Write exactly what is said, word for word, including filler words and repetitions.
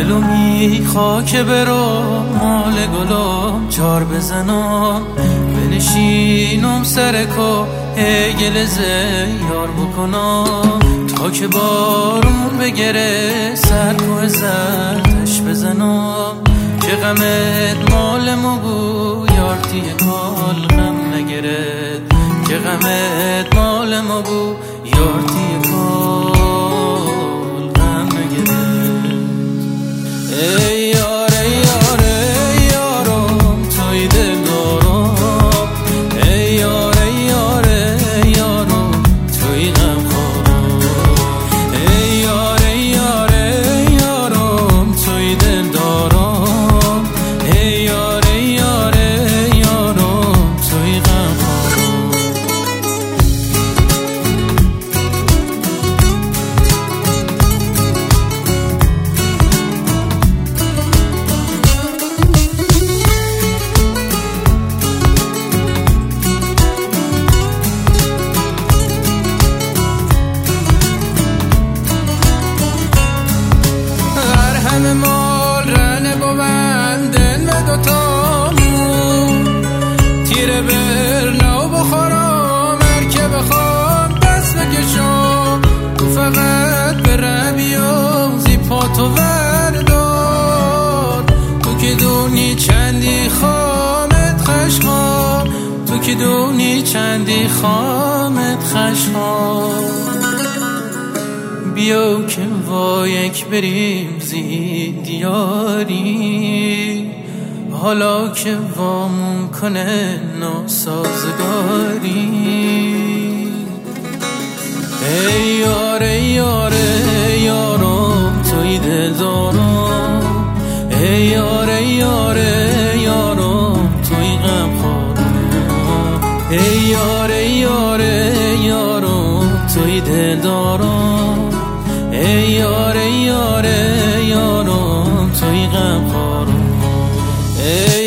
معلومی خاک برو مال گلم جار بزنم بنشینم سر کو گل زیار بکنم تا که بارون بگره سر کو زرتش بزنم که غمت مال ما بو یارتی کال غم نگره که غمت مال ما بو یارتی کال غم نگره ای یار ای یار ای یارم توی دل دارم ای یار ای یار ای یارم توی غم خورم ای یار ای یار ای یارم توی دل دارم ای یار ای یار ای یارم توی غم خورم همه مال رنه بوندن به دوتامون تیره برنو بخورم هرکه بخوام دست بکشم تو فقط به ربیام زیپاتو وردار تو که دونی چندی خامت خشخام تو که دونی چندی خامت خشخام بیا که با یک بریم زی دیاری حالا که وامون کنه ناسازگاری ای یار ای یار ای یارم توی دل دارم ای یار ای یار ای یارم توی غم خورم ای یار ای یار ای یارم توی دل دارم ای یار ای یار ای یارم توی غم خورم